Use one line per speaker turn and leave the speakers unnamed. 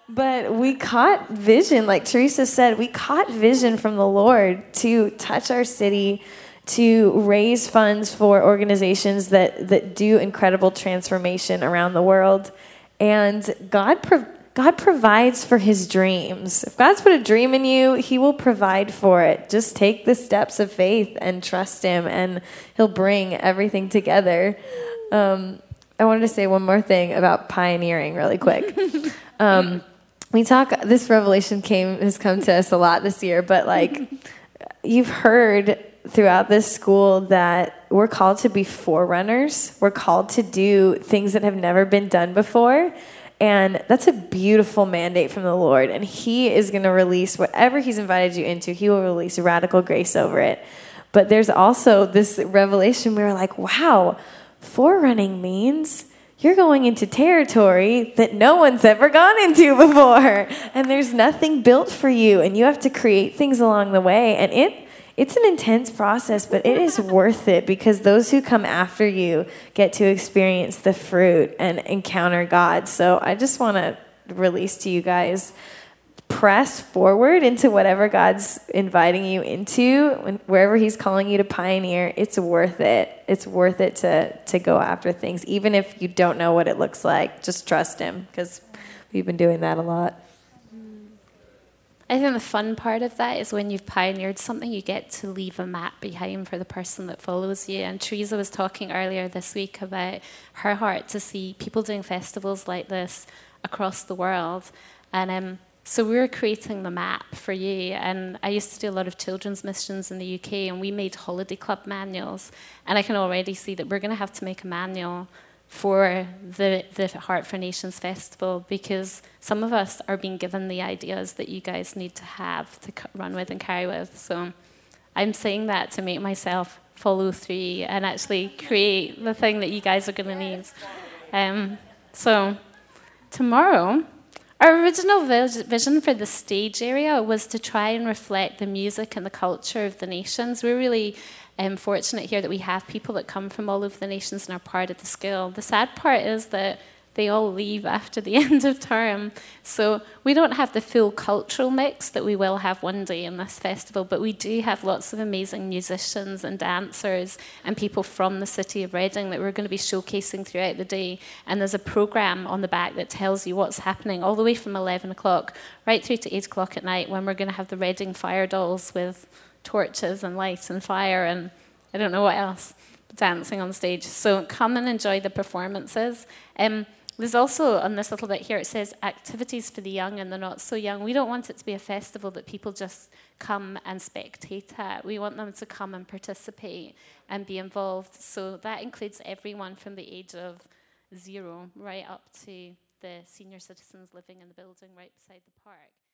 But we caught vision, like Teresa said, we caught vision from the Lord to touch our city, to raise funds for organizations that do incredible transformation around the world. And God provides for his dreams. If God's put a dream in you, he will provide for it. Just take the steps of faith and trust him, and he'll bring everything together. I wanted to say one more thing about pioneering really quick. This revelation has come to us a lot this year, but like you've heard throughout this school that we're called to be forerunners. We're called to do things that have never been done before. And that's a beautiful mandate from the Lord. And he is going to release whatever he's invited you into. He will release radical grace over it. But there's also this revelation where we're like, wow, forerunning means you're going into territory that no one's ever gone into before. And there's nothing built for you. And you have to create things along the way. And it's an intense process, but it is worth it because those who come after you get to experience the fruit and encounter God. So I just want to release to you guys, press forward into whatever God's inviting you into, wherever he's calling you to pioneer. It's worth it. It's worth it to go after things, even if you don't know what it looks like. Just trust him, because we've been doing that a lot.
I think the fun part of that is when you've pioneered something, you get to leave a map behind for the person that follows you. And Teresa was talking earlier this week about her heart to see people doing festivals like this across the world. And so we were creating the map for you. And I used to do a lot of children's missions in the UK, and we made holiday club manuals. And I can already see that we're going to have to make a manual for the Heart for Nations Festival, because some of us are being given the ideas that you guys need to have to run with and carry with. So I'm saying that to make myself follow through and actually create the thing that you guys are going to need. So tomorrow, our original vision for the stage area was to try and reflect the music and the culture of the nations. We're really fortunate here that we have people that come from all over the nations and are part of the school. The sad part is that they all leave after the end of term. So we don't have the full cultural mix that we will have one day in this festival, but we do have lots of amazing musicians and dancers and people from the city of Reading that we're going to be showcasing throughout the day. And there's a programme on the back that tells you what's happening all the way from 11 o'clock right through to 8 o'clock at night, when we're going to have the Reading fire dolls with torches and light and fire and I don't know what else, dancing on stage. So come and enjoy the performances. There's also, on this little bit here, it says activities for the young and the not so young. We don't want it to be a festival that people just come and spectate at. We want them to come and participate and be involved. So that includes everyone from the age of 0 right up to the senior citizens living in the building right beside the park.